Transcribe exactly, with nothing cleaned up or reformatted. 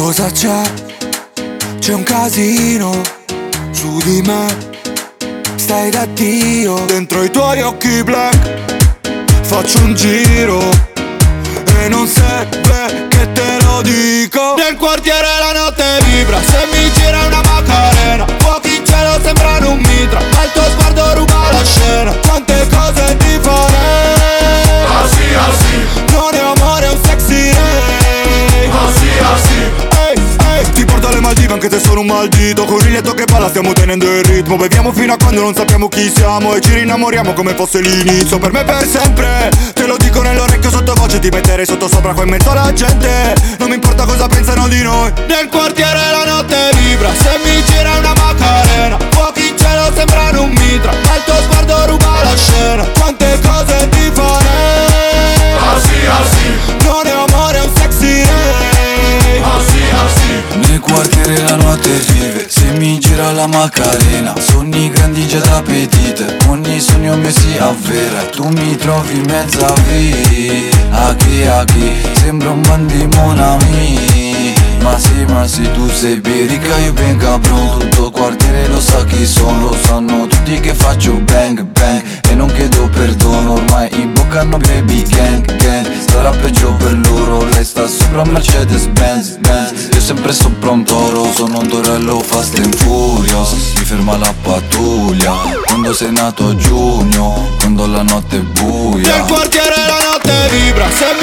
Cosa c'è? C'è un casino su di me. Stai da Dio dentro i tuoi occhi black. Faccio un giro e non serve che te lo dico. Nel quartiere la notte vibra, se mi gira una Macarena. Fuochi in cielo sembrano un mitra, ma il tuo sguardo ruba la scena. Quante cose ti farei, Così, così, non è amore, è un sexy ray. così, così. Ehi, ehi, ti porto alle Maldive anche se sono un maldito. Coniglietto che balla, stiamo tenendo il ritmo. Beviamo fino a quando non sappiamo chi siamo e ci rinnamoriamo come fosse l'inizio. Per me per sempre, te lo dico nell'orecchio sottovoce. Ti metterei sotto sopra qua in mezzo alla gente. Non mi importa cosa pensano di noi. Nel quartiere la notte vibra, se mi gira una Macarena. Fuochi in cielo sembrano un mitra, ma il tuo sguardo ruba la scena. Quante cose ti farei, Così, così, non è amore, è un sexy ray. così, così. Nel quartiere la notte vive, se mi gira la Macarena. Sogni grandi già da petite, ogni sogno mi si avvera. E tu mi trovi in mezzo a vi, a chi a chi, sembra un bandi mon ami. Ma sì, ma sì, tu sei birica, io ben cabrone. Tutto il quartiere lo sa chi sono, lo sanno tutti che faccio bang bang. E non chiedo perdono, ormai in bocca hanno baby gang gang. Sarà peggio per loro, lei sta sopra Mercedes Benz Benz. Io sempre sopra un toro, sono un torello fast and furious. Mi ferma la pattuglia, quando sei nato a giugno, quando la notte è buia. Nel quartiere la notte vibra, se